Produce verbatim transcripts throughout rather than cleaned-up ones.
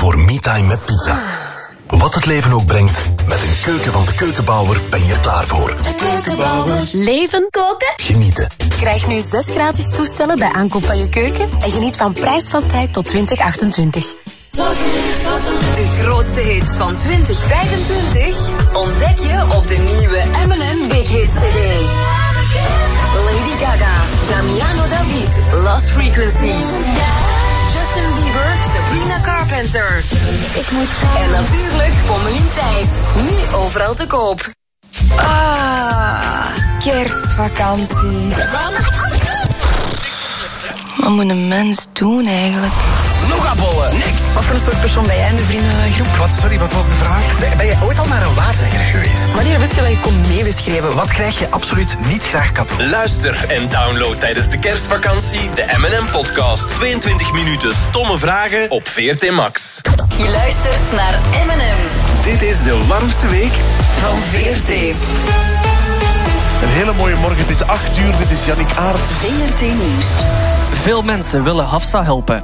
voor me-time met pizza. Wat het leven ook brengt, met een keuken van de Keukenbouwer ben je er klaar voor. De Keukenbouwer. Leven, koken, genieten. Krijg nu zes gratis toestellen bij aankoop van je keuken en geniet van prijsvastheid tot twintig achtentwintig. De grootste hits van twintig vijfentwintig ontdek je op de nieuwe M en M Big Hits C D. Lady Gaga, Damiano David, Lost Frequencies. Justin Bieber, Sabrina Carpenter. Ik moet gaan. En natuurlijk Pommelien Thijs. Nu overal te koop. Ah, kerstvakantie. Wat moet een mens doen eigenlijk? Nogabollen, niks. Wat voor een soort persoon ben jij in de vriendengroep? Wat, sorry, wat was de vraag? Zeg, ben je ooit al naar een waarzegger geweest? Wanneer wist je dat je kon meebeschrijven? Wat krijg je absoluut niet graag cadeau? Luister en download tijdens de kerstvakantie de M en M-podcast. tweeëntwintig minuten stomme vragen op V R T Max. Je luistert naar M en M. Dit is de warmste week van V R T. Een hele mooie morgen, het is acht uur, dit is Yannick Aert. V R T Nieuws. Veel mensen willen Hafsa helpen.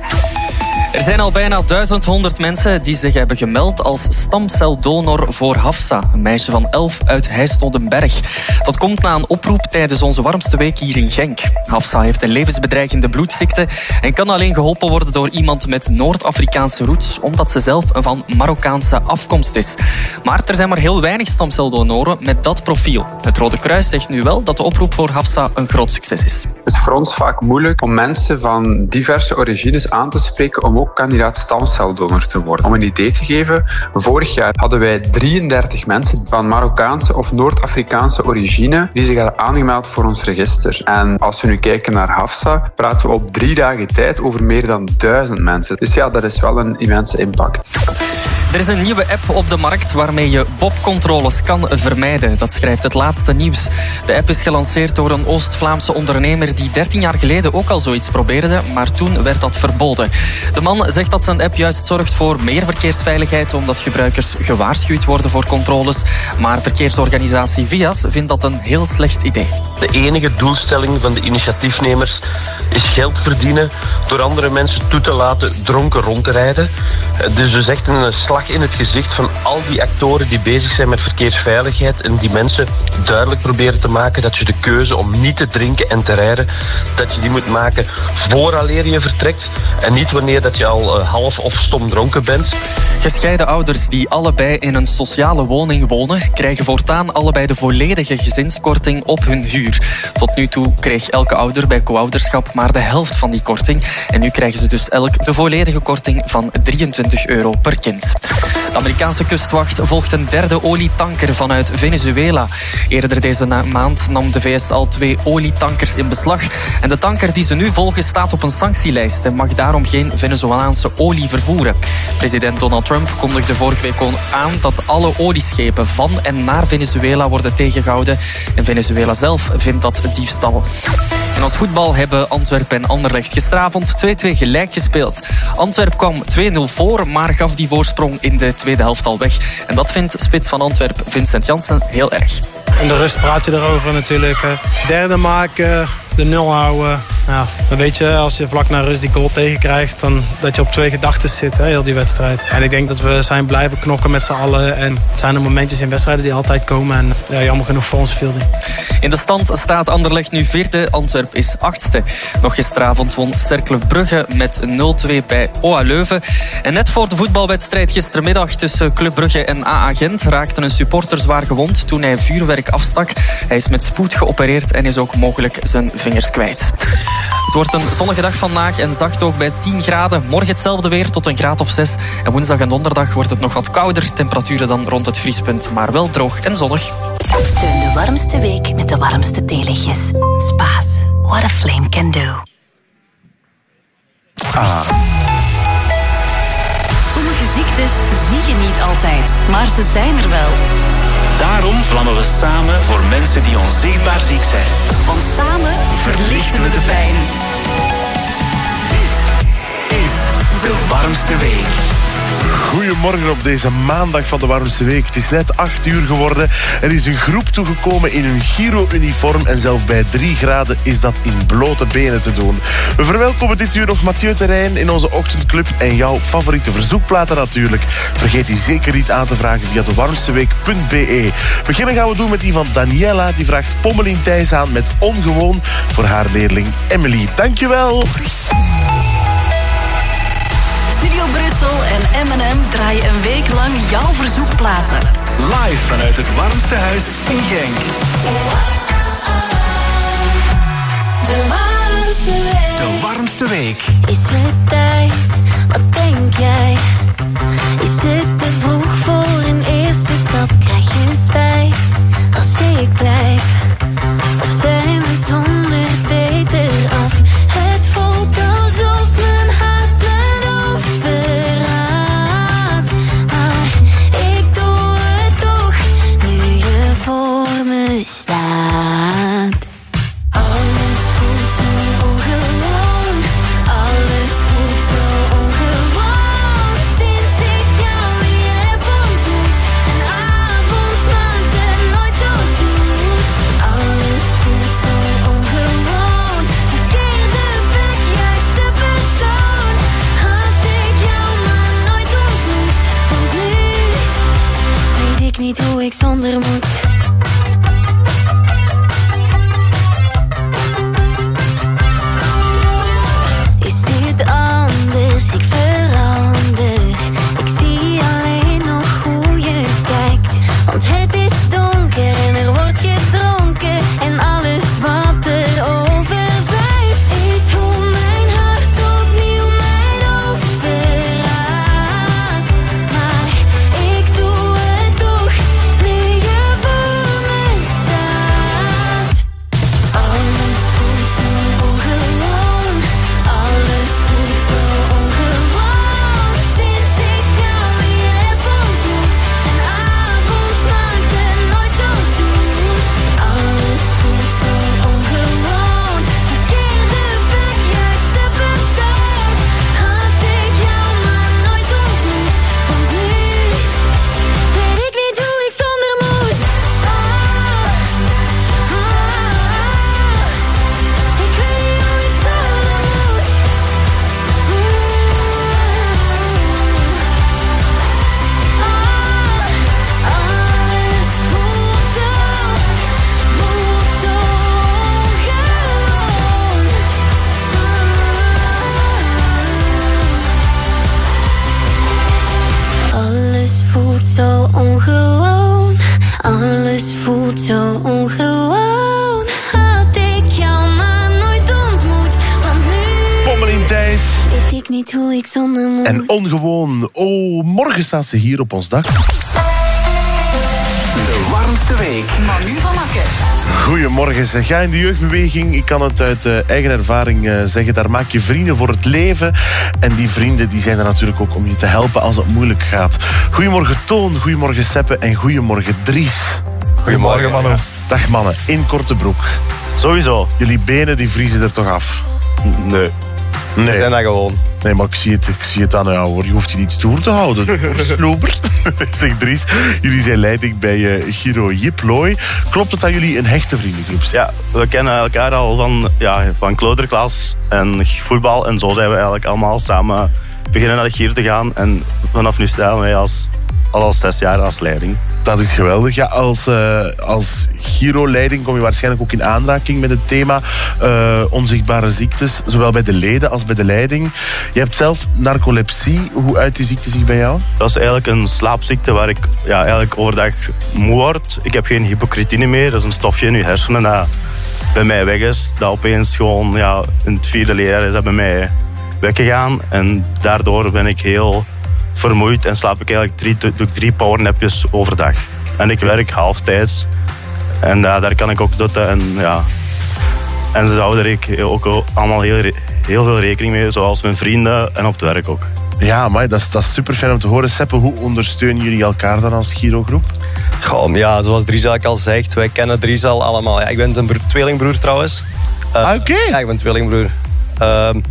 Er zijn al bijna duizend honderd mensen die zich hebben gemeld als stamceldonor voor Hafsa, een meisje van elf uit Heijsnodenberg. Dat komt na een oproep tijdens onze warmste week hier in Genk. Hafsa heeft een levensbedreigende bloedziekte en kan alleen geholpen worden door iemand met Noord-Afrikaanse roots, omdat ze zelf van Marokkaanse afkomst is. Maar er zijn maar heel weinig stamceldonoren met dat profiel. Het Rode Kruis zegt nu wel dat de oproep voor Hafsa een groot succes is. Het is voor ons vaak moeilijk om mensen van diverse origines aan te spreken om ook kandidaat stamceldonor te worden. Om een idee te geven, vorig jaar hadden wij drieëndertig mensen van Marokkaanse of Noord-Afrikaanse origine die zich hadden aangemeld voor ons register. En als we nu kijken naar Hafsa, praten we op drie dagen tijd over meer dan duizend mensen. Dus ja, dat is wel een immense impact. Er is een nieuwe app op de markt waarmee je bobcontroles kan vermijden. Dat schrijft het laatste nieuws. De app is gelanceerd door een Oost-Vlaamse ondernemer die dertien jaar geleden ook al zoiets probeerde, maar toen werd dat verboden. De man zegt dat zijn app juist zorgt voor meer verkeersveiligheid, omdat gebruikers gewaarschuwd worden voor controles. Maar verkeersorganisatie Vias vindt dat een heel slecht idee. De enige doelstelling van de initiatiefnemers is geld verdienen door andere mensen toe te laten dronken rond te rijden. Dus dus echt een slag in het gezicht van al die actoren die bezig zijn met verkeersveiligheid en die mensen duidelijk proberen te maken dat je de keuze om niet te drinken en te rijden, dat je die moet maken vooraleer je vertrekt en niet wanneer dat je al uh, half of stom dronken bent. Gescheiden ouders die allebei in een sociale woning wonen, krijgen voortaan allebei de volledige gezinskorting op hun huur. Tot nu toe kreeg elke ouder bij co-ouderschap maar de helft van die korting. En nu krijgen ze dus elk de volledige korting van drieëntwintig euro per kind. De Amerikaanse kustwacht volgt een derde olietanker vanuit Venezuela. Eerder deze maand nam de V S al twee olietankers in beslag. En de tanker die ze nu volgen staat op een sanctielijst en mag daarom geen Venezolaanse olie vervoeren. President Donald Trump kondigde vorige week aan dat alle olieschepen van en naar Venezuela worden tegengehouden. En Venezuela zelf vindt dat diefstal. En als voetbal hebben Antwerpen en Anderlecht gisteravond twee-twee gelijk gespeeld. Antwerp kwam twee nul voor, maar gaf die voorsprong in de tweede helft al weg. En dat vindt spits van Antwerp Vincent Janssen heel erg. In de rust praat je erover natuurlijk. Derde maken, de nul houden. Ja, dan weet je, als je vlak na rust die goal tegenkrijgt, dan dat je op twee gedachten zit, hè, heel die wedstrijd. En ik denk dat we zijn blijven knokken met z'n allen. En het zijn er momentjes in wedstrijden die altijd komen. En ja, jammer genoeg voor ons viel die. In de stand staat Anderlecht nu vierde, Antwerp is achtste. Nog gisteravond won Cercle Brugge met nul twee bij O A Leuven. En net voor de voetbalwedstrijd gistermiddag tussen Club Brugge en A A Gent raakte een supporter zwaar gewond toen hij vuurwerk afstak. Hij is met spoed geopereerd en is ook mogelijk zijn vingers kwijt. Het wordt een zonnige dag vandaag en zacht ook bij tien graden. Morgen hetzelfde weer tot een graad of zes. En woensdag en donderdag wordt het nog wat kouder. Temperaturen dan rond het vriespunt, maar wel droog en zonnig. Steun de warmste week met de warmste theelichtjes. Spaas. What a flame can do. Ah. Sommige ziektes zie je niet altijd, maar ze zijn er wel. Daarom vlammen we samen voor mensen die onzichtbaar ziek zijn. Want samen verlichten we de pijn. Dit is de warmste week. Goedemorgen op deze maandag van de warmste week. Het is net acht uur geworden. Er is een groep toegekomen in een Giro-uniform en zelfs bij drie graden is dat in blote benen te doen. We verwelkomen dit uur nog Mathieu Terrein in onze ochtendclub en jouw favoriete verzoekplaten natuurlijk. Vergeet die zeker niet aan te vragen via de warmsteweek punt be. Beginnen gaan we doen met die van Daniela. Die vraagt Pommelien Thijs aan met Ongewoon voor haar leerling Emily. Dankjewel. Studio Brussel en M en M draaien een week lang jouw verzoekplaten. Live vanuit het warmste huis in Genk. De warmste week. De warmste week. Is het tijd? Wat denk jij? Is het te vroeg voor een eerste stap? Krijg je spijt als ik blijf? Of zijn we zonder beter af? Het voelt alsof mijn hart mijn hoofd verraadt. Maar ik doe het toch, nu je voor me staat. Alles voelt zo ongewoon, alles voelt zo ongewoon. Sinds ik jou weer heb ontmoet, een avond maakt het nooit zo zoet. Alles voelt zo ongewoon, verkeerde plek, juiste persoon. Had ik jou maar nooit ontmoet, want nu weet ik niet hoe ik zonder moet. Is dit anders? Ik verander. Ik zie alleen nog hoe je kijkt. Want het is donker en er wordt gedronken. En alles wat er overblijft is hoe mijn hart opnieuw mijn hoofd verraadt. Maar ik doe het toch, nu je voor me staat. Alles voelt zo ongewoon, alles voelt zo ongewoon. Sinds ik jou weer heb ontmoet, een avond maakt het nooit zo zoet. Alles voelt zo ongewoon, verkeerde plek, juiste persoon. Had ik jou maar nooit ontmoet, want nu weet ik niet hoe ik zonder moet. Ah, ah, ik weet niet hoe ik zonder moet. Ah, alles voelt zo, voelt zo ongewoon. Alles voelt zo ongewoon, alles voelt zo ongewoon. Had ik jou maar nooit ontmoet, want nu Pommelien Thijs weet ik niet hoe ik zonder moet. en Ongewoon. Oh, morgen staat ze hier op ons dak. De warmste week. Manu van Akker. Goedemorgen, zeg. Ga in de jeugdbeweging. Ik kan het uit uh, eigen ervaring uh, zeggen. Daar maak je vrienden voor het leven. En die vrienden die zijn er natuurlijk ook om je te helpen als het moeilijk gaat. Goedemorgen Toon, goedemorgen Seppe en goedemorgen Dries. Goedemorgen Manu. Dag mannen, in korte broek. Sowieso. Jullie benen die vriezen er toch af? Nee. Nee. We zijn dat gewoon. Nee, maar ik zie het, ik zie het aan jou hoor. Je hoeft je niet stoer te houden. Sloper. Zeg Dries, jullie zijn leiding bij uh, Giro Jiplooi. Klopt het dat jullie een hechte vriendengroep zijn? Ja, we kennen elkaar al van, ja, van kleuterklas en voetbal. En zo zijn we eigenlijk allemaal samen beginnen naar de Giro te gaan. En vanaf nu staan wij als, al al zes jaar als leiding. Dat is geweldig. Ja, als, uh, als Giro-leiding kom je waarschijnlijk ook in aanraking met het thema uh, onzichtbare ziektes. Zowel bij de leden als bij de leiding. Je hebt zelf narcolepsie. Hoe uit die ziekte zich bij jou? Dat is eigenlijk een slaapziekte waar ik ja, eigenlijk overdag moe word. Ik heb geen hypocretine meer. Dat is een stofje in je hersenen dat bij mij weg is. Dat opeens gewoon ja, in het vierde leerjaar is dat bij mij weggegaan. En daardoor ben ik heel vermoeid en slaap ik eigenlijk drie, doe ik drie powernapjes overdag. En ik werk halftijds. En ja, daar kan ik ook dotten. En, ja. en ze houden er ook allemaal heel, heel veel rekening mee. Zoals mijn vrienden en op het werk ook. Ja, maar dat is, dat is super fijn om te horen. Seppe, hoe ondersteunen jullie elkaar dan als Giro-groep? Goh, ja, zoals Dries eigenlijk al zegt, wij kennen Dries al allemaal. Ja, ik ben zijn broer, tweelingbroer trouwens. Uh, ah, oké. Okay. Ja, ik ben tweelingbroer. Uh,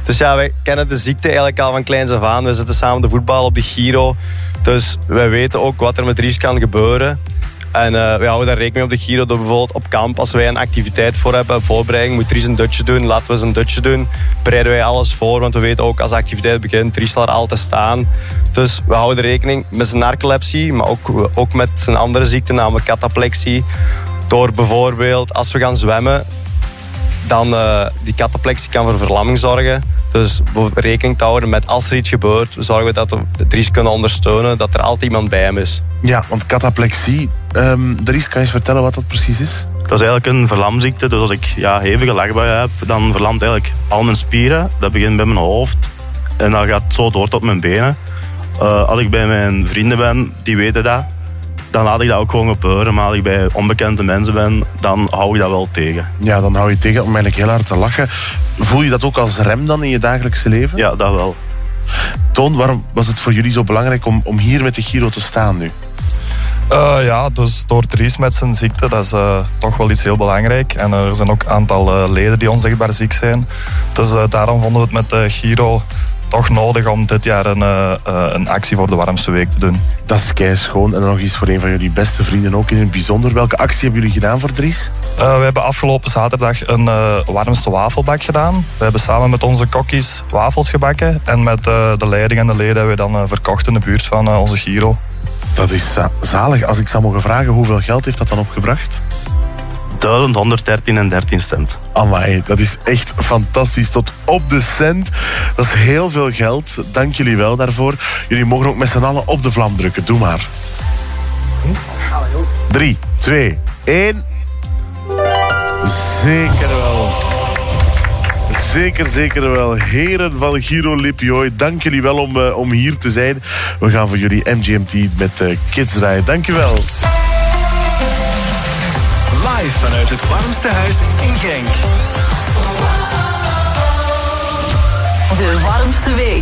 Dus ja, wij kennen de ziekte eigenlijk al van kleins af aan. We zitten samen te voetballen op de Giro. Dus wij weten ook wat er met Dries kan gebeuren. En uh, we houden daar rekening op de Giro door bijvoorbeeld op kamp, als wij een activiteit voor hebben, voorbereiding, moet Dries een dutje doen, laten we eens een dutje doen. Bereiden wij alles voor, want we weten ook als de activiteit begint, Dries zal er altijd staan. Dus we houden rekening met zijn narcolepsie, maar ook, ook met zijn andere ziekte, namelijk cataplexie. Door bijvoorbeeld, als we gaan zwemmen, dan uh, die cataplexie kan voor verlamming zorgen. Dus rekening te houden met als er iets gebeurt, zorgen we dat we Dries kunnen ondersteunen, dat er altijd iemand bij hem is. Ja, want cataplexie, um, Dries, kan je eens vertellen wat dat precies is? Dat is eigenlijk een verlamziekte. Dus als ik ja, hevige lachbuien heb, dan verlamt eigenlijk al mijn spieren. Dat begint bij mijn hoofd en dat gaat zo door tot mijn benen. Uh, als ik bij mijn vrienden ben, die weten dat, dan laat ik dat ook gewoon gebeuren. Maar als ik bij onbekende mensen ben, dan hou ik dat wel tegen. Ja, dan hou je tegen om eigenlijk heel hard te lachen. Voel je dat ook als rem dan in je dagelijkse leven? Ja, dat wel. Toon, waarom was het voor jullie zo belangrijk om, om hier met de Giro te staan nu? Uh, ja, dus door Dries met zijn ziekte, dat is uh, toch wel iets heel belangrijk. En er zijn ook een aantal uh, leden die onzichtbaar ziek zijn. Dus uh, daarom vonden we het met de Giro toch nodig om dit jaar een, uh, een actie voor de warmste week te doen. Dat is keischoon. En dan nog eens voor een van jullie beste vrienden ook in het bijzonder. Welke actie hebben jullie gedaan voor Dries? Uh, we hebben afgelopen zaterdag een uh, warmste wafelbak gedaan. We hebben samen met onze kokkies wafels gebakken. En met uh, de leiding en de leden hebben we dan uh, verkocht in de buurt van uh, onze Giro. Dat is uh, zalig. Als ik zou mogen vragen, hoeveel geld heeft dat dan opgebracht? duizend honderddertien en dertien cent. Amai, dat is echt fantastisch. Tot op de cent. Dat is heel veel geld. Dank jullie wel daarvoor. Jullie mogen ook met z'n allen op de vlam drukken. Doe maar. Drie, twee, één. Zeker wel. Zeker, zeker wel. Heren van Giro Lipiooi, dank jullie wel om, uh, om hier te zijn. We gaan voor jullie M G M T met uh, Kids draaien. Dank je wel. Live vanuit het warmste huis in Genk. De warmste week.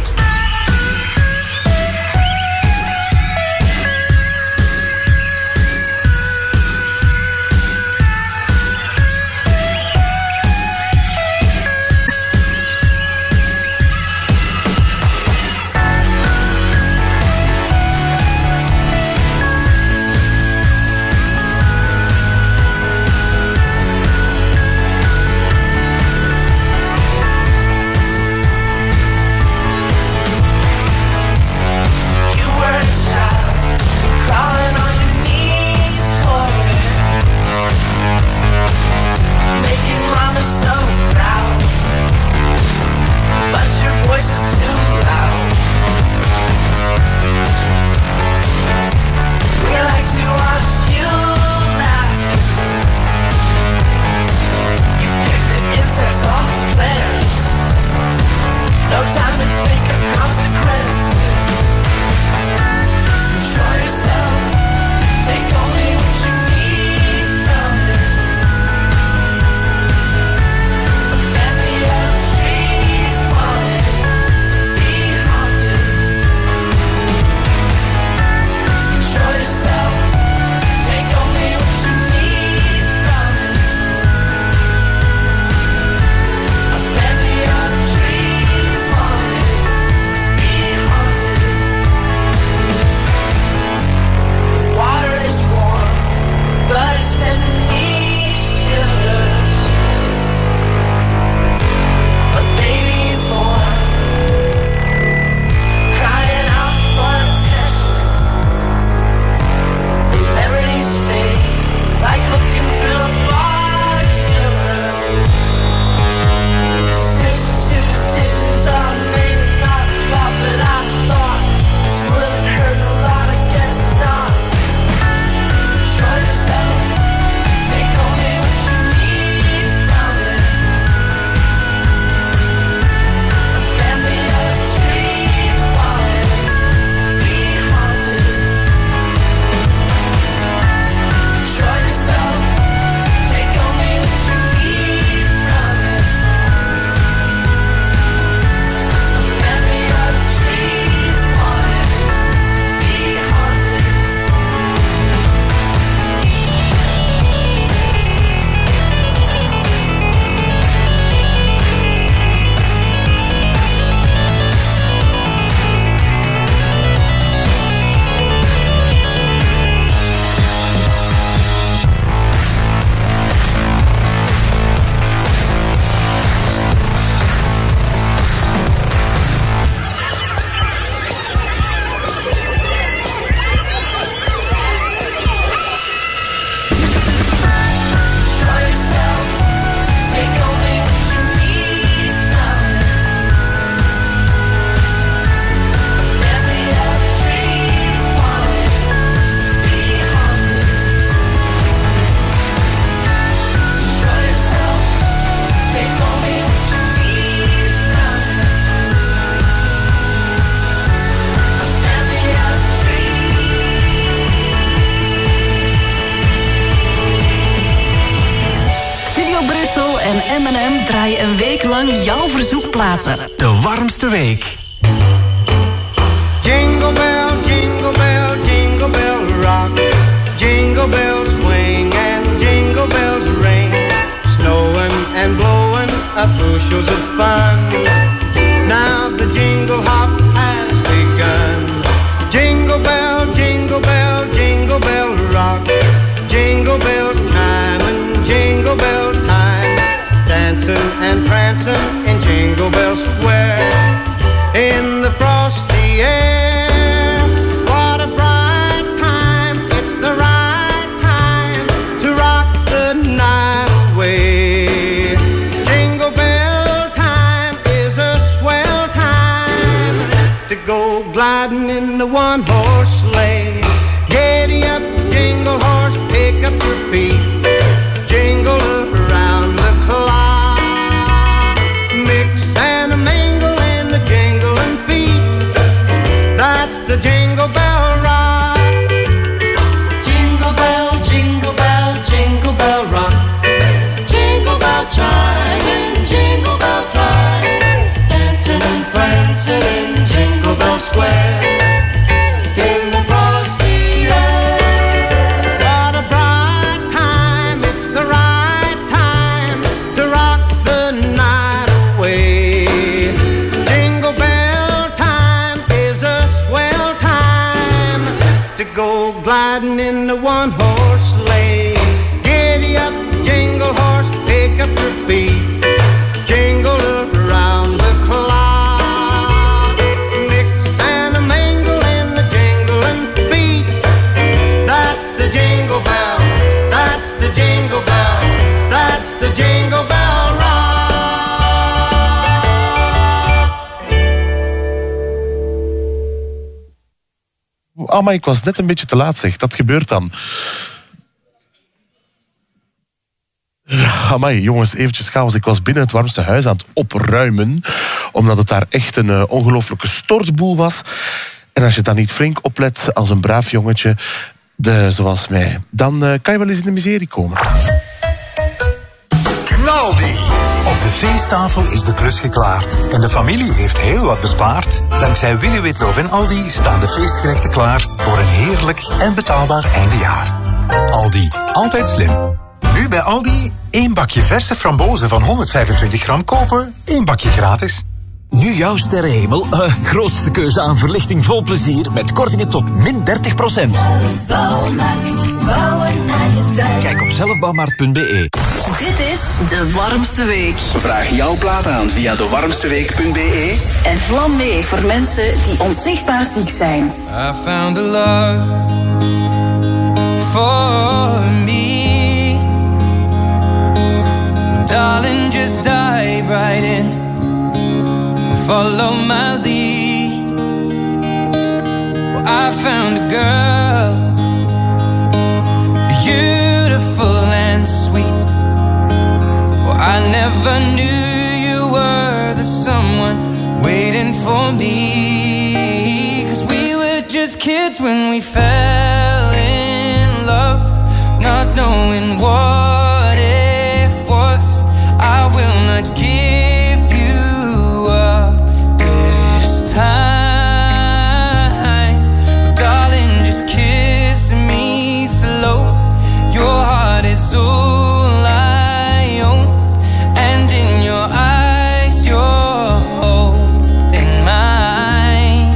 draaien een week lang jouw verzoekplaten. De warmste week. Jingle bell, jingle bell, jingle bell rock. Jingle bells swing and jingle bells ring. Snowing and blowing up bushels of fun. Now the jingle hop has begun. Jingle bell, jingle bell, jingle bell rock. Jingle bells chime and jingle bell time. Dancing and prancing in Jingle Bell Square. In the frosty air, what a bright time. It's the right time to rock the night away. Jingle bell time is a swell time to go gliding in the one-horse sleigh. Giddy up, jingle horse, pick up your feet. Jingle around the clock. Mix and a mingle in the jingling feet. That's the Jingle Bell Rock. Jingle bell, jingle bell, jingle bell rock. Jingle bell chime and jingle bell time. Dancing and prancing in Jingle Bell Square. In the frosty air. What a bright time, it's the right time to rock the night away. Jingle bell time is a swell time to go gliding in the one-horse sleigh. Giddy up, jingle horse, pick up your feet. Jingle around the clock. Mix and a mingle in the jingling feet. That's the Jingle Bell, that's the Jingle Bell, that's the Jingle Bell Rock. Ah, maar ik was net een beetje te laat, zeg. Dat gebeurt dan. Amai, jongens, eventjes chaos. Ik was binnen het warmste huis aan het opruimen, omdat het daar echt een uh, ongelooflijke stortboel was. En als je dan niet flink oplet als een braaf jongetje, de, zoals mij, dan uh, kan je wel eens in de miserie komen. Knaldi! Op de feesttafel is de klus geklaard en de familie heeft heel wat bespaard. Dankzij Willy Witlof en Aldi staan de feestgerechten klaar voor een heerlijk en betaalbaar eindejaar. Aldi, altijd slim. Nu bij Aldi, één bakje verse frambozen van honderdvijfentwintig gram kopen, één bakje gratis. Nu jouw sterrenhemel, uh, grootste keuze aan verlichting vol plezier met kortingen tot min dertig procent. Zelfbouwmarkt, bouwen aan je thuis. Kijk op zelfbouwmarkt punt be. Dit is de warmste week. Vraag jouw plaat aan via de warmste week punt be. En vlam mee voor mensen die onzichtbaar ziek zijn. I found a love for me. Darling, just dive right in. Follow my lead. Well, I found a girl, beautiful and sweet. Well, I never knew you were the someone waiting for me. 'Cause we were just kids when we fell in love, not knowing what it was. I will not give you up this time, darling, just kiss me slow. Your heart is all I own, and in your eyes you're holding mine.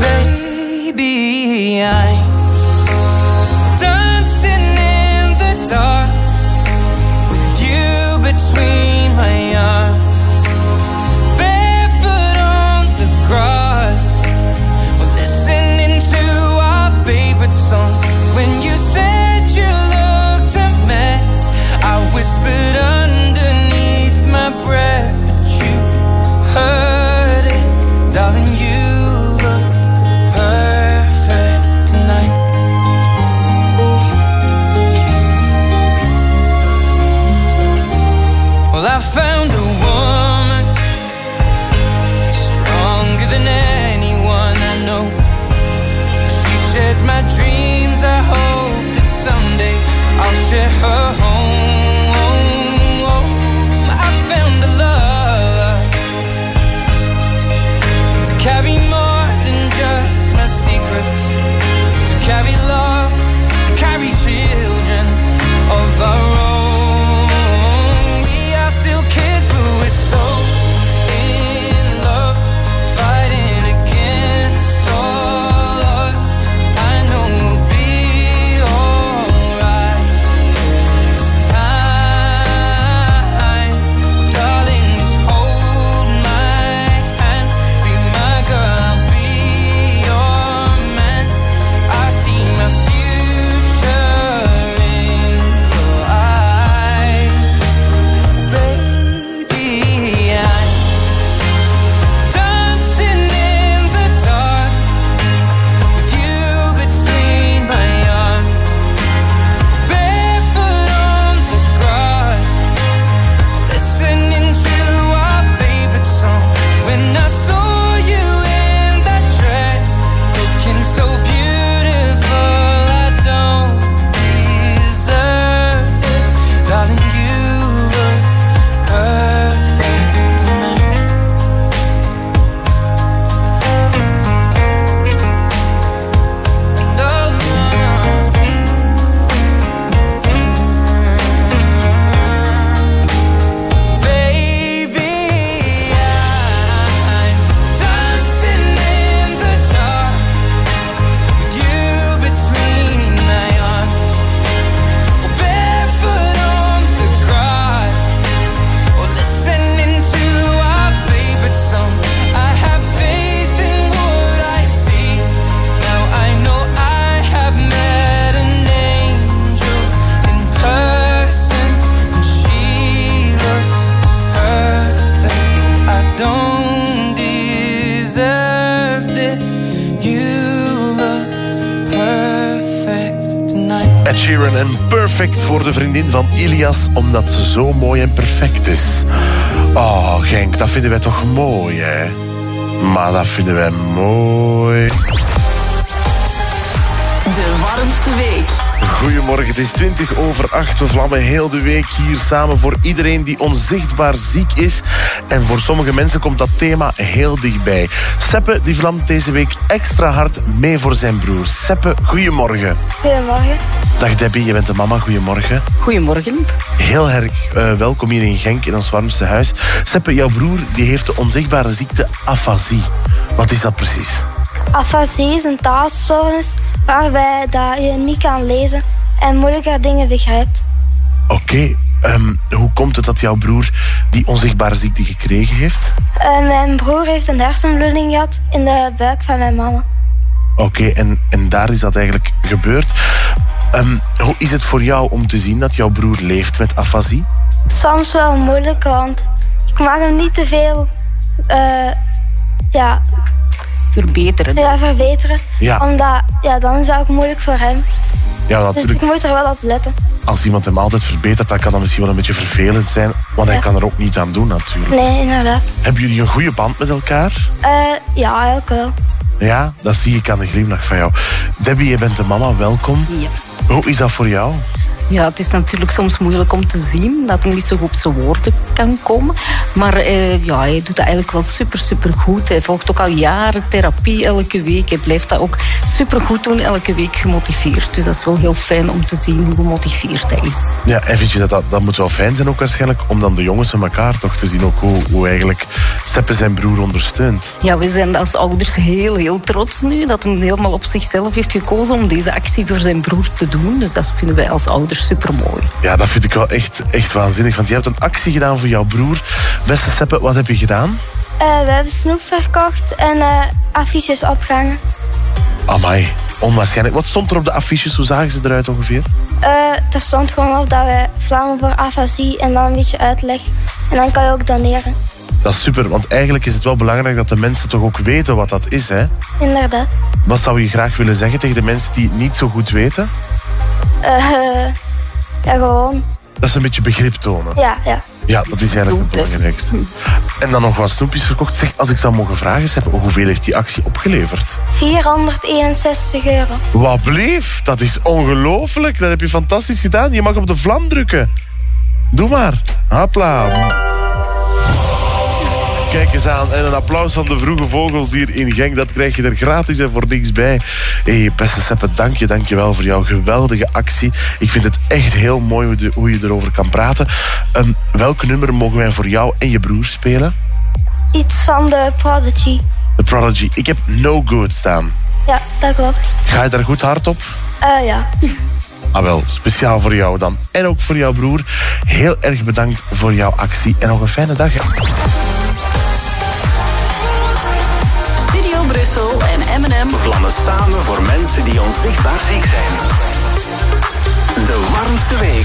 Baby, I'm dancing in the dark. Ed Sheeran en Perfect voor de vriendin van Ilias, omdat ze zo mooi en perfect is. Oh, Genk, dat vinden wij toch mooi, hè? Maar dat vinden wij mooi. De warmste week. Goedemorgen, het is twintig over acht. We vlammen heel de week hier samen voor iedereen die onzichtbaar ziek is. En voor sommige mensen komt dat thema heel dichtbij. Seppe die vlamt deze week extra hard mee voor zijn broer. Seppe, goedemorgen. Goedemorgen. Dag Debbie, je bent de mama. Goedemorgen. Goedemorgen. Heel erg uh, welkom hier in Genk, in ons warmste huis. Seppe, jouw broer die heeft de onzichtbare ziekte afasie. Wat is dat precies? Afasie is een taalstoornis waarbij dat je niet kan lezen en moeilijker dingen begrijpt. Oké, okay, um, hoe komt het dat jouw broer die onzichtbare ziekte gekregen heeft? Uh, mijn broer heeft een hersenbloeding gehad in de buik van mijn mama. Oké, okay, en, en daar is dat eigenlijk gebeurd. Um, hoe is het voor jou om te zien dat jouw broer leeft met afasie? Soms wel moeilijk, want ik mag hem niet te veel... Uh, ja... Verbeteren. Ja, verbeteren. Ja. Omdat, ja, dan is dat ook moeilijk voor hem. Ja, natuurlijk. Dus ik moet er wel op letten. Als iemand hem altijd verbetert, dan kan dat misschien wel een beetje vervelend zijn. Want ja. hij kan er ook niet aan doen, natuurlijk. Nee, inderdaad. Hebben jullie een goede band met elkaar? Uh, ja, eigenlijk wel. Ja, dat zie ik aan de glimlach van jou. Debbie, je bent de mama, welkom. Ja. Hoe is dat voor jou? Ja, het is natuurlijk soms moeilijk om te zien dat hij niet zo goed op zijn woorden kan komen. Maar eh, ja, hij doet dat eigenlijk wel super, super goed. Hij volgt ook al jaren therapie elke week. Hij blijft dat ook super goed doen, elke week gemotiveerd. Dus dat is wel heel fijn om te zien hoe gemotiveerd hij is. Ja, en vind je dat, dat dat moet wel fijn zijn ook waarschijnlijk, om dan de jongens van elkaar toch te zien ook hoe, hoe eigenlijk Seppe zijn broer ondersteunt? Ja, we zijn als ouders heel, heel trots nu dat hij helemaal op zichzelf heeft gekozen om deze actie voor zijn broer te doen. Dus dat vinden wij als ouders supermooi. Ja, dat vind ik wel echt, echt waanzinnig. Want je hebt een actie gedaan voor jouw broer. Beste Seppe, wat heb je gedaan? Uh, we hebben snoep verkocht en uh, affiches opgehangen. Amai, onwaarschijnlijk. Wat stond er op de affiches? Hoe zagen ze eruit ongeveer? Uh, er stond gewoon op dat wij vlammen voor afasie en dan een beetje uitleg. En dan kan je ook doneren. Dat is super, want eigenlijk is het wel belangrijk dat de mensen toch ook weten wat dat is, hè? Inderdaad. Wat zou je graag willen zeggen tegen de mensen die het niet zo goed weten? Uh, ja, gewoon. Dat is een beetje begrip tonen. Ja, ja. Ja, dat is eigenlijk het belangrijkste. En dan nog wat snoepjes verkocht. Zeg, als ik zou mogen vragen, Seppe, hoeveel heeft die actie opgeleverd? vierhonderdeenenzestig euro. Wat blieft, dat is ongelooflijk. Dat heb je fantastisch gedaan. Je mag op de vlam drukken. Doe maar. Hopla. Kijk eens aan. En een applaus van de vroege vogels hier in Genk. Dat krijg je er gratis en voor niks bij. Hey, beste Seppe, dank je, dank je wel voor jouw geweldige actie. Ik vind het echt heel mooi hoe je erover kan praten. Um, welk nummer mogen wij voor jou en je broer spelen? Iets van de Prodigy. De Prodigy. Ik heb No Good staan. Ja, dat klopt. Ga je daar goed hard op? Uh, ja. Ah wel, speciaal voor jou dan. En ook voor jouw broer. Heel erg bedankt voor jouw actie. En nog een fijne dag. Hè. Studio Brussel en M en M vlammen samen voor mensen die onzichtbaar ziek zijn. De warmste week.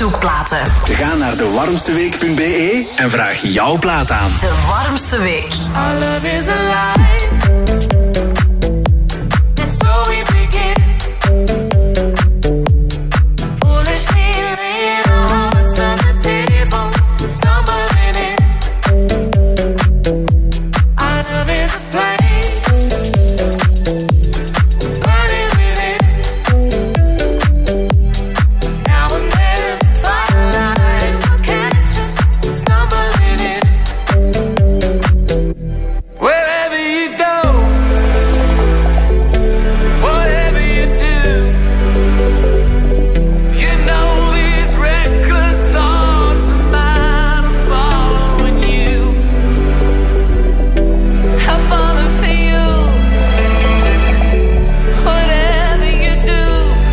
zoekplaten. Ga naar de warmste week punt b e en vraag jouw plaat aan. De warmste week. Our love is alive. That's so we begin. Foolishly laying our hearts on the table, stumbling in. Our love is a flame, burning within. Now and then, firelight will catch us stumbling in. Wherever you go, whatever you do, you know these reckless thoughts of mine are following you. I've fallen for you. Whatever you do,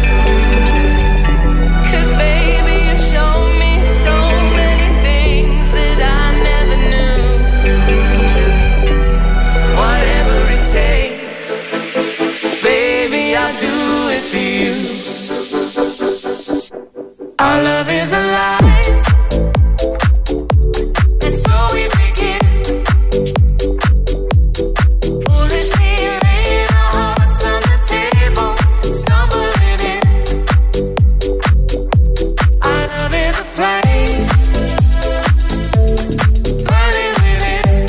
'cause baby you show me so many things that I never knew. Whatever it takes, baby, I'll do it for you. Our love is alive, and so we begin. Foolishly laying our hearts on the table, stumbling in. Our love is a flame, burning within.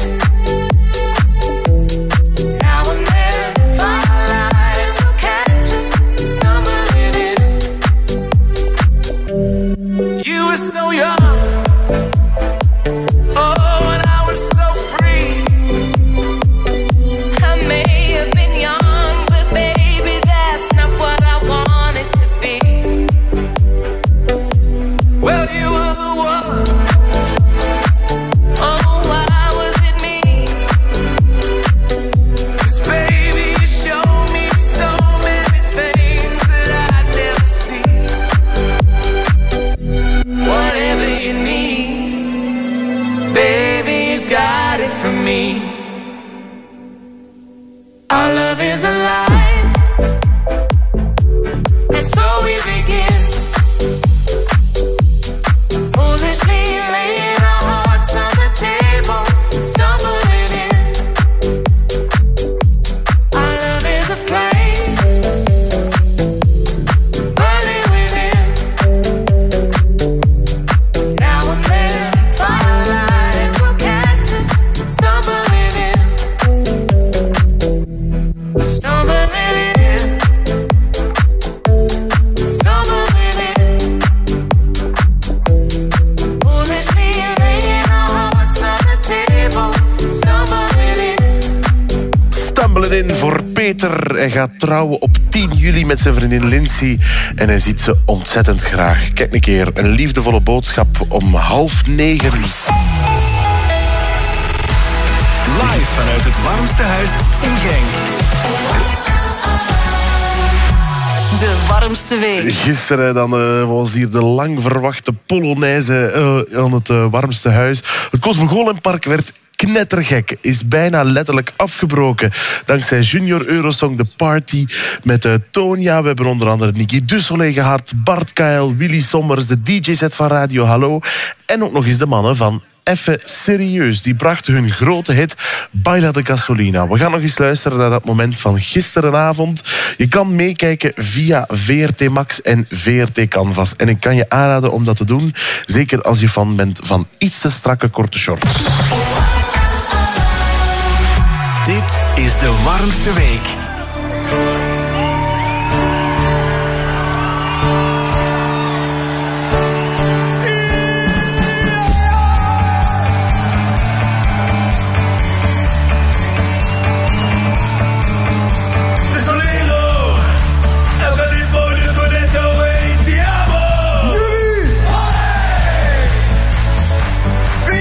Now and then, firelight will catch us stumbling in. You were so young, oh, and I was so free. I may have been young, but baby, that's not what I wanted to be. Well, you were the one. Oh, why was it me? 'Cause baby, you showed me so many things that I'd never seen. Whatever you need, baby, you got it from me. Our love is alive, and so we begin. Foolishly laying our hearts on the table, stumbling in. Our love is a flame, burning within. Now and then, firelight will catch us stumbling in. Stumbling in. Stumbling in. Foolishly laying our hearts on the table, stumbling in. Stumbelen in voor Peter. Hij gaat trouwen op tien juli met zijn vriendin Lindsay. En hij ziet ze ontzettend graag. Kijk een keer, een liefdevolle boodschap om half negen. Live vanuit het warmste huis in Genk. De warmste week. Gisteren dan, uh, was hier de lang verwachte Polonaise uh, aan het uh, warmste huis. Het Cosmogolenpark werd knettergek, is bijna letterlijk afgebroken. Dankzij Junior Eurosong The Party met uh, Tonya. We hebben onder andere Nicky Dussolé gehad, Bart Kael, Willy Sommers, de D J-set van Radio Hallo. En ook nog eens de mannen van Effe Serieus. Die brachten hun grote hit Baila de Gasolina. We gaan nog eens luisteren naar dat moment van gisterenavond. Je kan meekijken via V R T Max en V R T Canvas. En ik kan je aanraden om dat te doen. Zeker als je fan bent van iets te strakke korte shorts. Dit is de warmste week.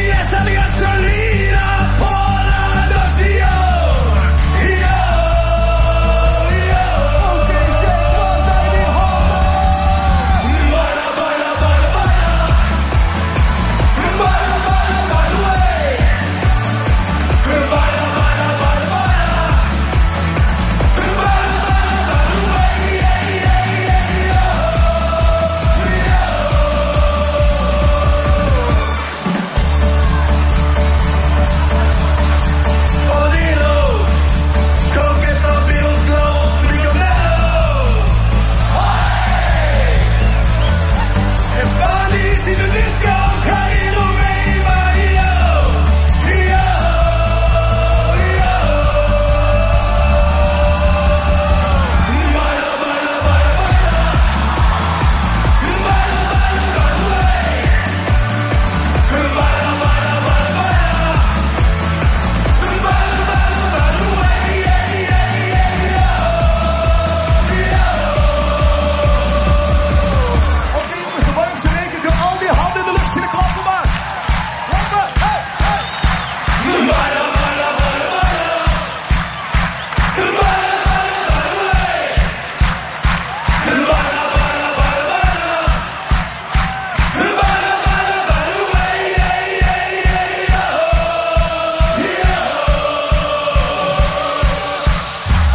Gasolina, Pola, Dosio, yo.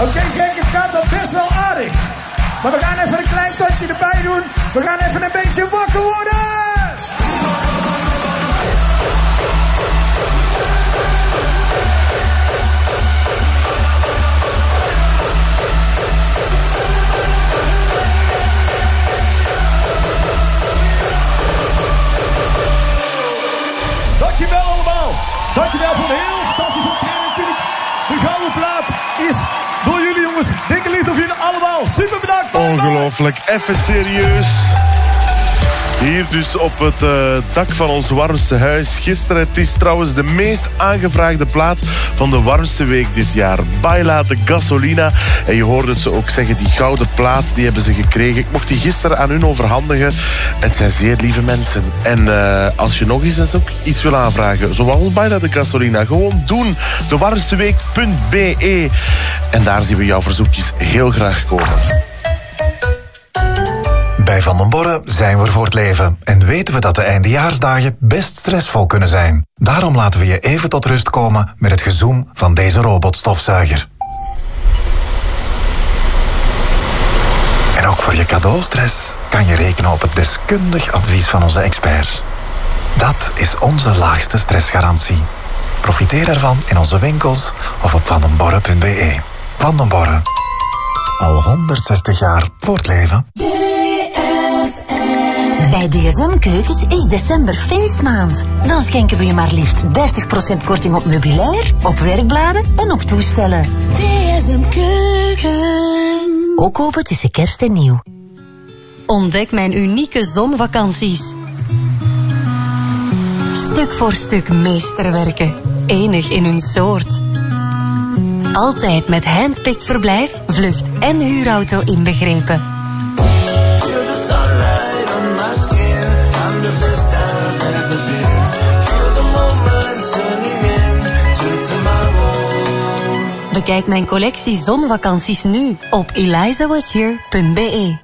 Oké, okay, kijk, het gaat al best wel aardig. Maar we gaan even een klein tandje erbij doen. We gaan even een beetje wakker worden. Dankjewel allemaal. Dankjewel voor een heel fantastisch optreden natuurlijk. De gouden plaat is door jullie jongens. Dikke liefde op jullie allemaal. Super bedankt. Bye, ongelooflijk. Even serieus. Hier dus op het uh, dak van ons warmste huis. Gisteren, het is trouwens de meest aangevraagde plaat van de warmste week dit jaar. Baila de Gasolina. En je hoorde het ze ook zeggen, die gouden plaat, die hebben ze gekregen. Ik mocht die gisteren aan hun overhandigen. Het zijn zeer lieve mensen. En uh, als je nog eens, eens ook iets wil aanvragen, zoals Baila de Gasolina, gewoon doen. de warmste week punt b e. En daar zien we jouw verzoekjes heel graag komen. Bij Van den Borre zijn we er voor het leven en weten we dat de eindejaarsdagen best stressvol kunnen zijn. Daarom laten we je even tot rust komen met het gezoem van deze robotstofzuiger. En ook voor je cadeaustress kan je rekenen op het deskundig advies van onze experts. Dat is onze laagste stressgarantie. Profiteer ervan in onze winkels of op van den borre punt b e. Van den Borre. Al honderdzestig jaar voor het leven. Bij D S M Keukens is december feestmaand. Dan schenken we je maar liefst dertig procent korting op meubilair, op werkbladen en op toestellen. D S M Keuken. Ook open tussen kerst en nieuw. Ontdek mijn unieke zonvakanties. Stuk voor stuk meesterwerken. Enig in hun soort. Altijd met handpicked verblijf, vlucht en huurauto inbegrepen. Bekijk mijn collectie zonvakanties nu op eliza was here punt b e.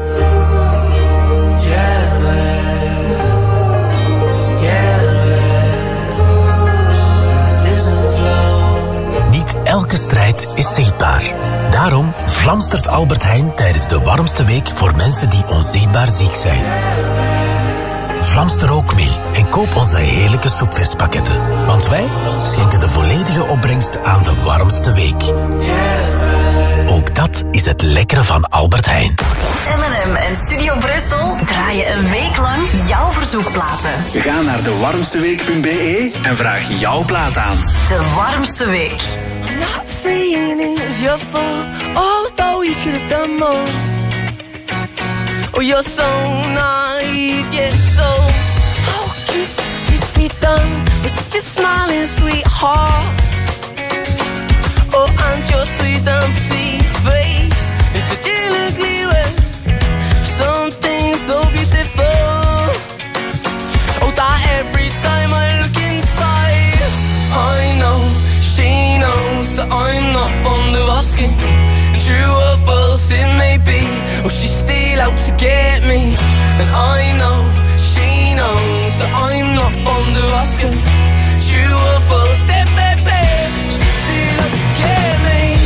Niet elke strijd is zichtbaar. Daarom vlamstert Albert Heijn tijdens de warmste week voor mensen die onzichtbaar ziek zijn. Vlamster ook mee en koop onze heerlijke soepverspakketten. Want wij schenken de volledige opbrengst aan de warmste week. Ook dat is het lekkere van Albert Heijn. M en M en Studio Brussel draaien een week lang jouw verzoekplaten. Ga naar de warmste week punt b e en vraag jouw plaat aan. De warmste week. I'm not saying it's your fault, although you could have done more. Oh, you're so naive, yet so. How could this be done with such a smiling sweetheart? Oh, and your sweet and pretty face is such an ugly way. Something so beautiful. Oh, that every time I look inside, I know she knows that I'm not fond of asking. True or false it may be, or she's still out to get me. And I know she knows that I'm not fond of asking. True or false it may be, she's still out to get me.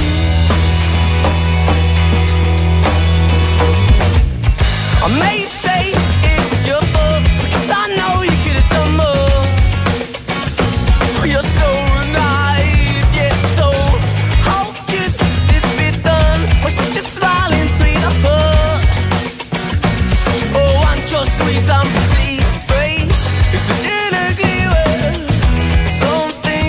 I may say it was your fault, because I know you could have done more. You're so naive, yeah, so how could this be done with such a smiling sweetheart? Oh, and your sweet and pretty face is such an ugly way. Something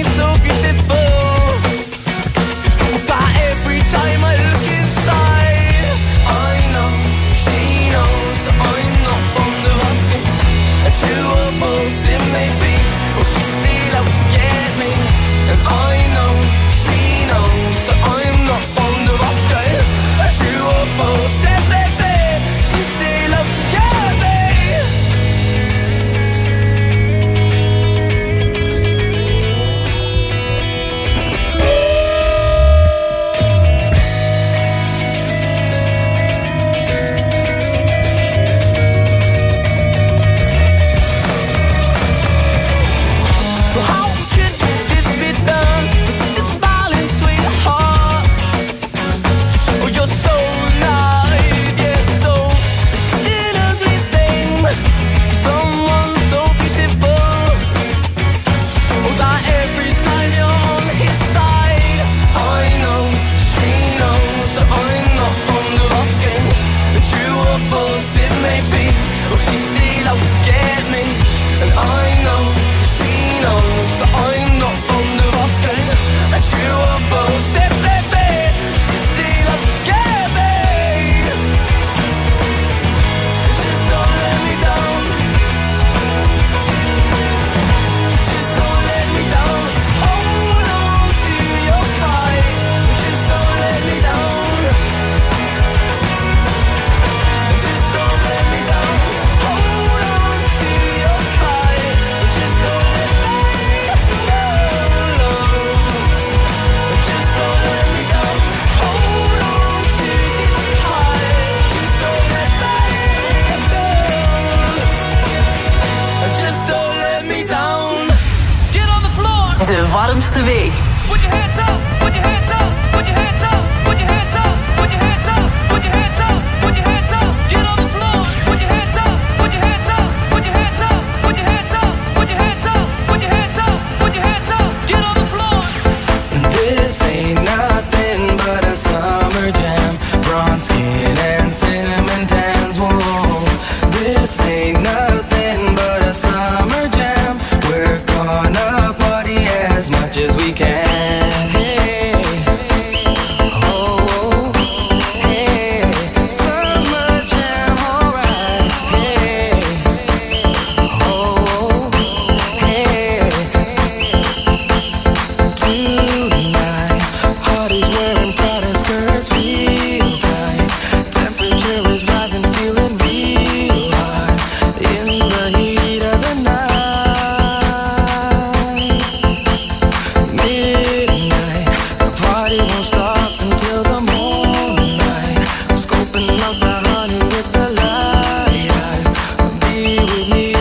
party won't stop until the moonlight. I'm scoping out the honey with the light. Be with me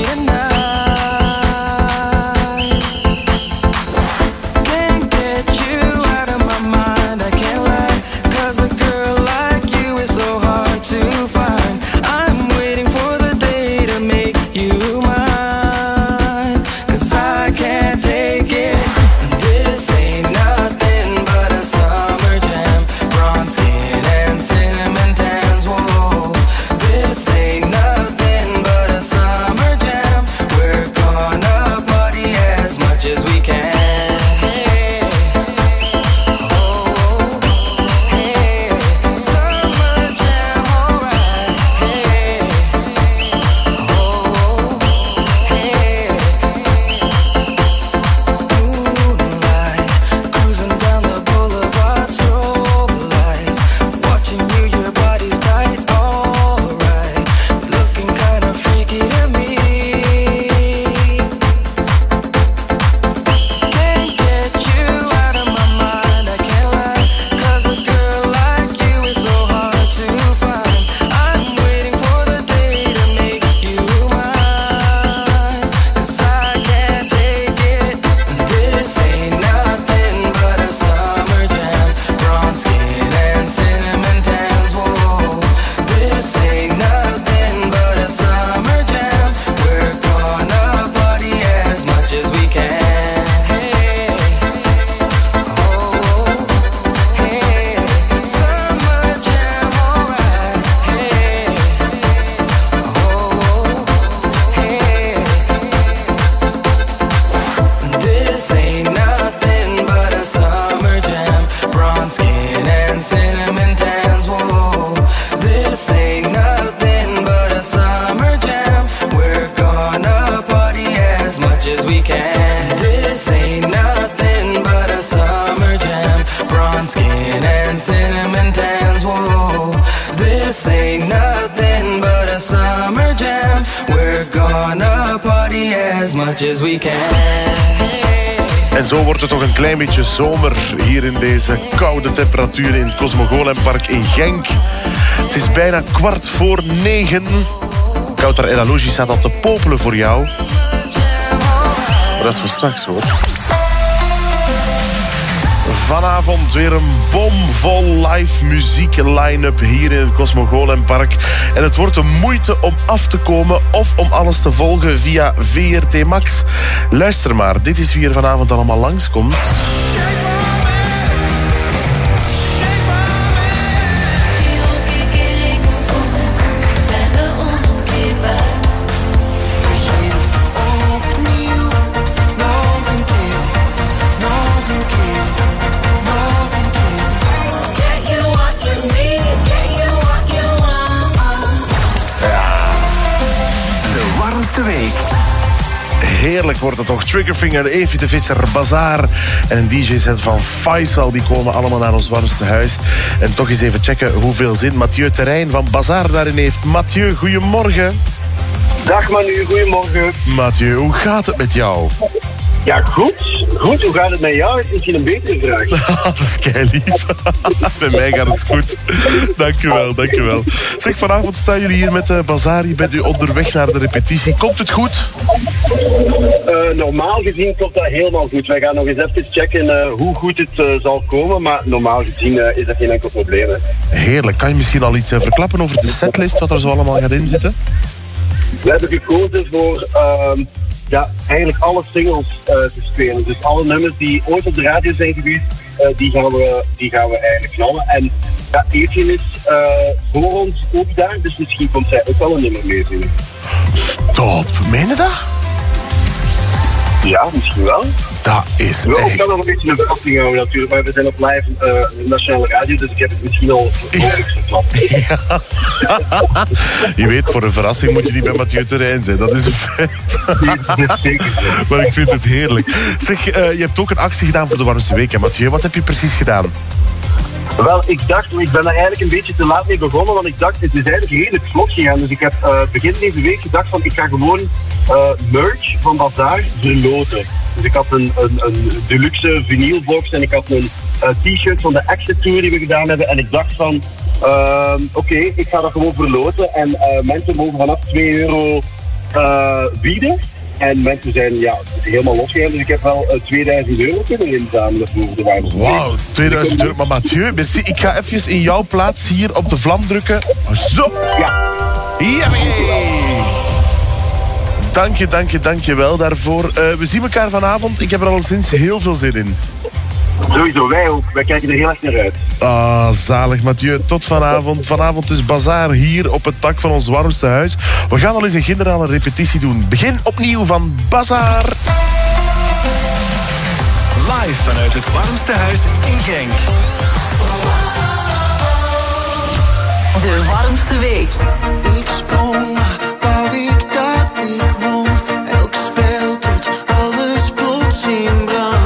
tonight. Can't get you out of my mind, I can't lie. Cause a girl like you is so hard to find. I'm waiting for the day to make you mine. Cause I can't take it. This ain't nothing but a summer jam. Bronze skin and cinnamon tans, whoa. This ain't nothing but a summer jam. We're gonna party as much as we can. Hey, oh, hey, summer jam, alright. Hey, oh, hey, moonlight, cruising down the boulevard, strobe lights, watching you, your body's tight, alright, looking kinda freaky to me. Can't get you out of my mind, I can't lie. Cause a girl like you is so hard to find. I'm waiting for the day to make you mine. Cause I can't take it. This ain't nothing but a summer jam. Bronze skin and cinnamon tans, whoa. This ain't nothing but a summer jam. We're gonna party as much as we can. Hey, oh, hey, summer jam, alright. Hey, oh, hey. This ain't nothing but a summer jam. Bronze skin and cinnamon tans, whoa. This ain't nothing but a summer jam. We're gonna party as much as we can. This ain't nothing but a summer jam. Bronze skin and cinnamon tans, whoa. This ain't nothing but a summer jam. We're gonna party as much as we can. En zo wordt het toch een klein beetje zomer hier in deze koude temperaturen in het Cosmogolenpark in Genk. Het is bijna kwart voor negen. Kouter en Alogie staat al te popelen voor jou. Maar dat is voor straks hoor. Vanavond weer een bomvol live muziek line-up hier in het Cosmogolenpark. En het wordt een moeite om af te komen of om alles te volgen via V R T Max. Luister maar, dit is wie er vanavond allemaal langskomt. Heerlijk wordt het toch. Triggerfinger, Evie de Visser, Bazaar en een D J-set van Faisal. Die komen allemaal naar ons warmste huis. En toch eens even checken hoeveel zin Mathieu Terrein van Bazaar daarin heeft. Mathieu, goedemorgen. Dag Manu, goedemorgen. Mathieu, hoe gaat het met jou? Ja, goed. Goed, hoe gaat het met jou? Is misschien een betere vraag. Dat is keilief. Bij mij gaat het goed. Dankjewel, dankjewel. Zeg, vanavond staan jullie hier met uh, Bazaar. Je bent nu onderweg naar de repetitie. Komt het goed? Uh, normaal gezien komt dat helemaal goed. Wij gaan nog eens even checken uh, hoe goed het uh, zal komen. Maar normaal gezien uh, is dat geen enkel probleem. Hè. Heerlijk. Kan je misschien al iets uh, verklappen over de setlist, wat er zo allemaal gaat inzitten? We hebben gekozen voor uh, ja, eigenlijk alle singles uh, te spelen. Dus alle nummers die ooit op de radio zijn geweest, uh, die, gaan we, die gaan we eigenlijk knallen. En ja, Etienne is uh, voor ons ook daar, dus misschien komt zij ook wel een nummer mee zingen. Stop, meen je dat? Ja, misschien wel. Dat is wel, echt... Ik kan nog een beetje een verrassing houden natuurlijk, maar we zijn op live uh, nationale radio, dus ik heb het misschien al mogelijk verklapt. Ja. Je weet, voor een verrassing moet je niet bij Mathieu Terrein zijn, dat is een feit. Maar ik vind het heerlijk. Zeg, uh, je hebt ook een actie gedaan voor de warmste week, hè, Mathieu. Wat heb je precies gedaan? Wel, ik dacht, ik ben daar eigenlijk een beetje te laat mee begonnen, want ik dacht, het is eigenlijk redelijk vlot gegaan. Dus ik heb uh, begin deze week gedacht van, ik ga gewoon uh, merch van Bazaar verloten. Dus ik had een, een, een deluxe vinylbox en ik had een uh, t-shirts van de Exit Tour die we gedaan hebben. En ik dacht van, uh, oké, okay, ik ga dat gewoon verloten. En uh, mensen mogen vanaf twee euro uh, bieden. En mensen zijn ja, helemaal losgegaan. Dus ik heb wel uh, tweeduizend euro kunnen inzamelen voor de Warmste Week. Wauw, tweeduizend euro. Maar Mathieu, merci. Ik ga even in jouw plaats hier op de vlam drukken. Zo. Ja. Ja, dank je, dank je, dank je wel daarvoor. Uh, we zien elkaar vanavond. Ik heb er al sinds heel veel zin in. Sowieso, wij ook. Wij kijken er heel erg naar uit. Ah, zalig Mathieu. Tot vanavond. Vanavond is bazaar hier op het dak van ons warmste huis. We gaan al eens een generale repetitie doen. Begin opnieuw van bazaar. Live vanuit het warmste huis in Genk. De warmste week. Ik sprong, wou ik dat ik won. Elk spel tot alles plots in brand.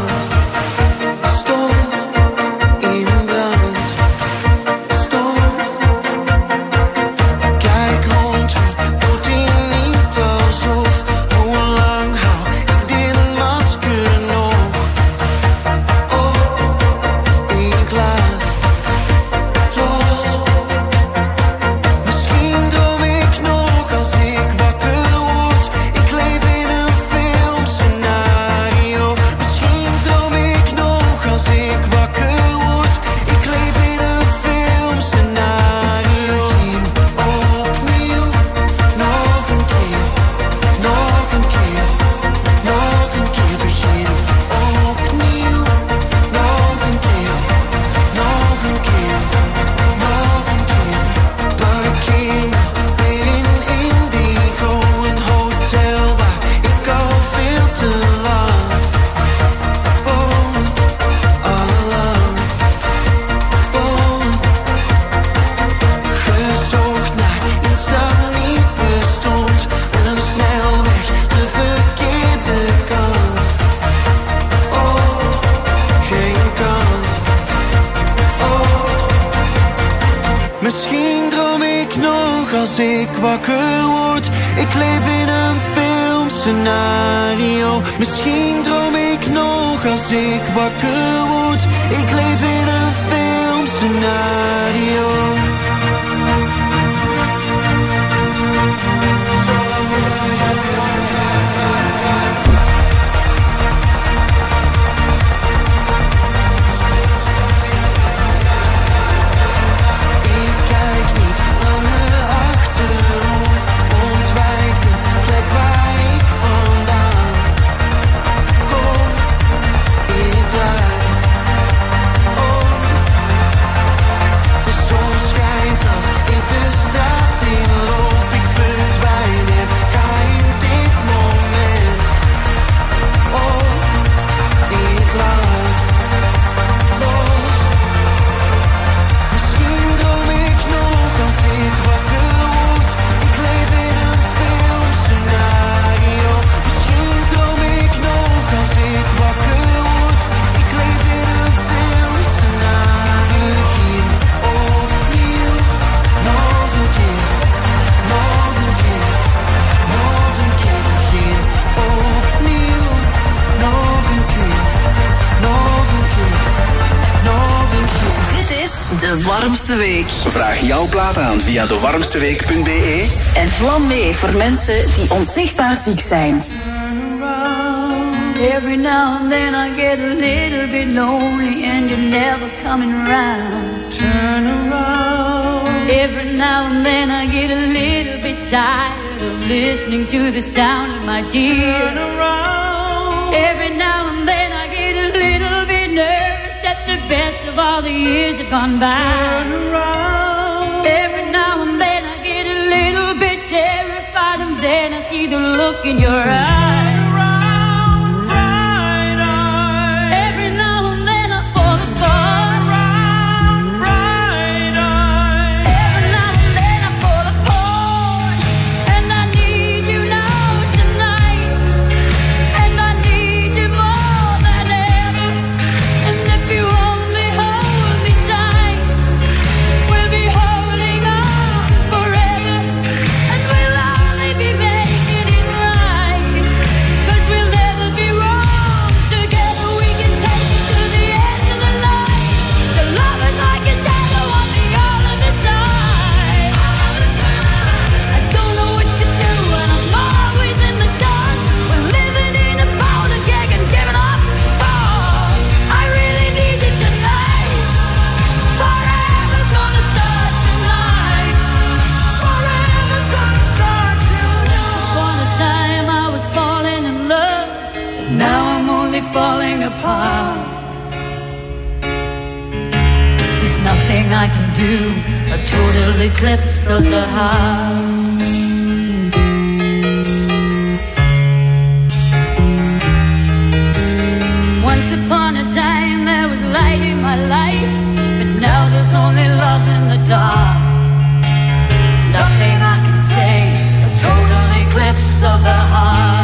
Misschien droom ik nog als ik wakker word. Ik leef in een filmscenario. De warmste week. Vraag jouw plaat aan via de warmste week punt b e. En vlam mee voor mensen die onzichtbaar ziek zijn. Every now and then I get a little bit lonely and you're never coming around. Turn around. Every now and then I get a little bit tired of listening to the sound of my tears. Turn around. Every now and then I get a little bit nervous that the best of all the years have gone by. Turn around. Every now and then I get a little bit terrified and then I see the look in your eyes. Nothing I can do, a total eclipse of the heart. Once upon a time there was light in my life, but now there's only love in the dark. Nothing I can say, a total eclipse of the heart.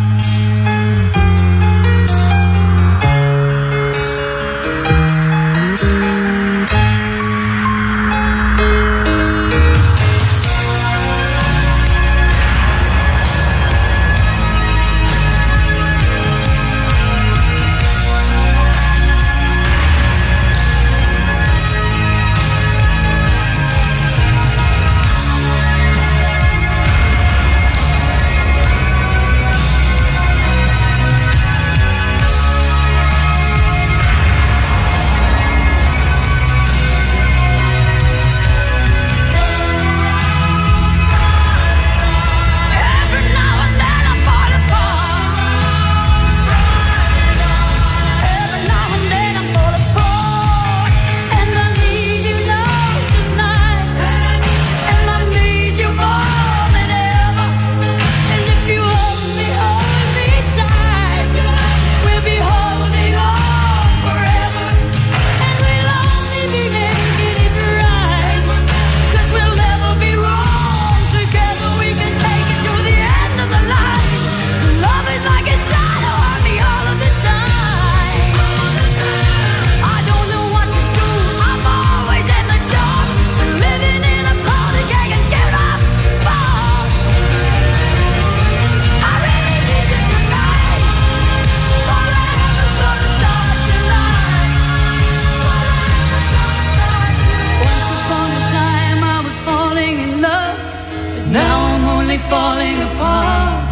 Falling apart.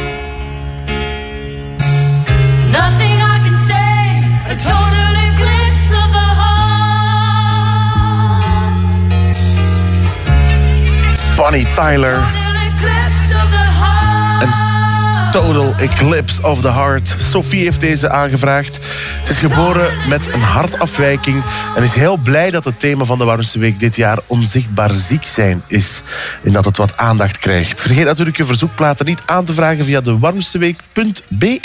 Nothing I can say, a total eclipse of the heart. Bonnie Tyler. Een Total Eclipse of the Heart. Sophie heeft deze aangevraagd. Ze is geboren met een hartafwijking en is heel blij dat het thema van de Warmste Week dit jaar onzichtbaar ziek zijn is. En dat het wat aandacht krijgt. Vergeet natuurlijk je verzoekplaten niet aan te vragen via de warmsteweek punt b e.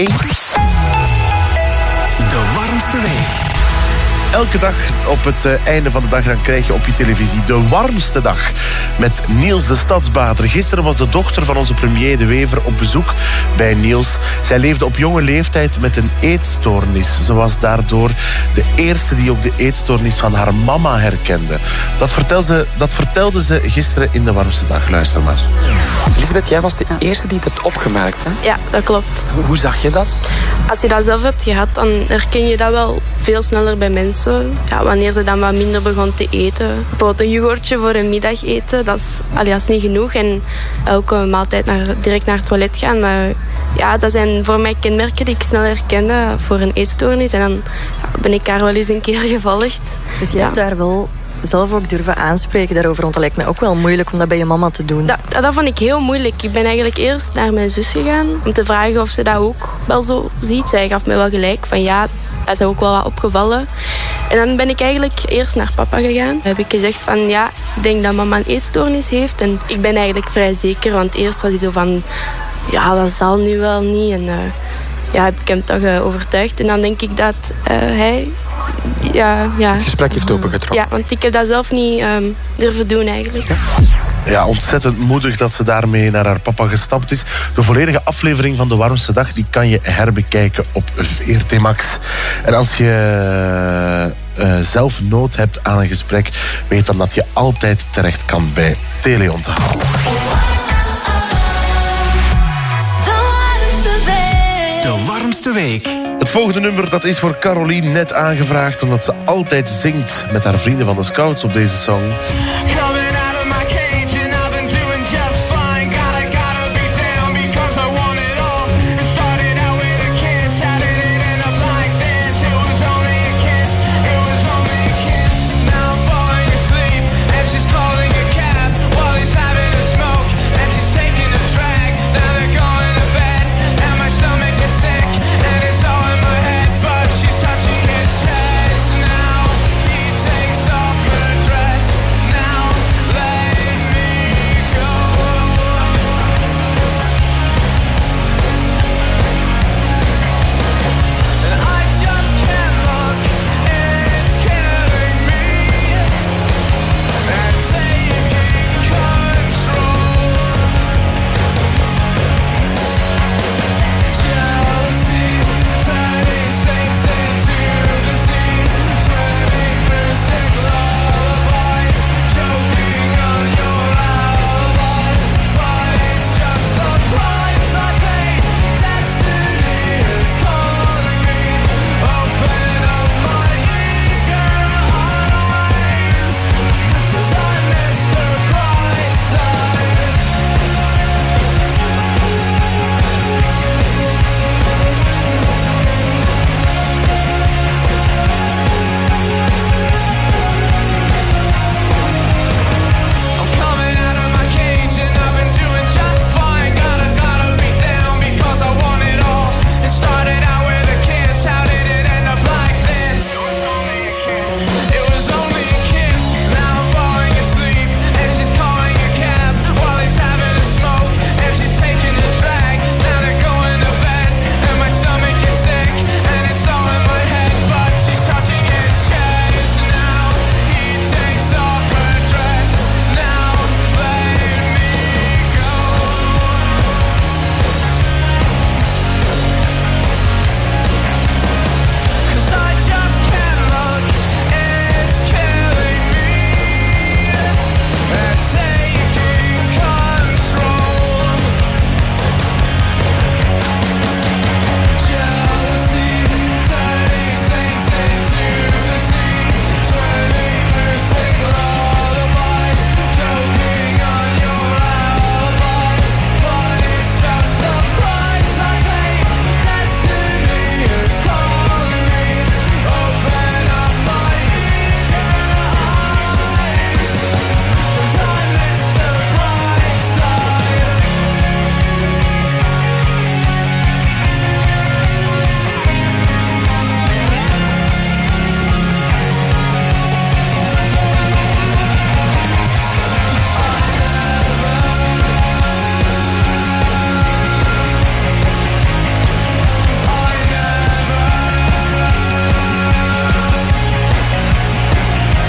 De Warmste Week. Elke dag op het uh, einde van de dag dan krijg je op je televisie de warmste dag. Met Niels de Stadsbader. Gisteren was de dochter van onze premier De Wever op bezoek bij Niels. Zij leefde op jonge leeftijd met een eetstoornis. Ze was daardoor de eerste die ook de eetstoornis van haar mama herkende. Dat vertelde ze, dat vertelde ze gisteren in de warmste dag. Luister maar. Elisabeth, jij was de eerste die het hebt opgemerkt, hè? Ja, dat klopt. Hoe zag je dat? Als je dat zelf hebt gehad, dan herken je dat wel veel sneller bij mensen. Ja, wanneer ze dan wat minder begon te eten. Bijvoorbeeld een yoghurtje voor een middageten, dat is, allee, dat is niet genoeg. En elke maaltijd naar, direct naar het toilet gaan, uh, ja, dat zijn voor mij kenmerken die ik snel herkende voor een eetstoornis. En dan ja, ben ik daar wel eens een keer gevolgd. Dus je ja. hebt daar wel zelf ook durven aanspreken daarover, want dat lijkt mij ook wel moeilijk om dat bij je mama te doen. Dat, dat, dat vond ik heel moeilijk. Ik ben eigenlijk eerst naar mijn zus gegaan om te vragen of ze dat ook wel zo ziet. Zij gaf mij wel gelijk van ja, dat is ook wel wat opgevallen. En dan ben ik eigenlijk eerst naar papa gegaan. Heb ik gezegd van ja, ik denk dat mama een eetstoornis heeft. En ik ben eigenlijk vrij zeker, want eerst was hij zo van ja, dat zal nu wel niet. En uh, ja, heb ik hem toch uh, overtuigd. En dan denk ik dat uh, hij ja, ja. Het gesprek heeft opengetrokken. Ja, want ik heb dat zelf niet um, durven doen eigenlijk. Ja. Ja, ontzettend moedig dat ze daarmee naar haar papa gestapt is. De volledige aflevering van De Warmste Dag die kan je herbekijken op V R T Max. En als je uh, zelf nood hebt aan een gesprek, weet dan dat je altijd terecht kan bij Teleonthaal. De Warmste Week. Het volgende nummer dat is voor Caroline net aangevraagd omdat ze altijd zingt met haar vrienden van de Scouts op deze song.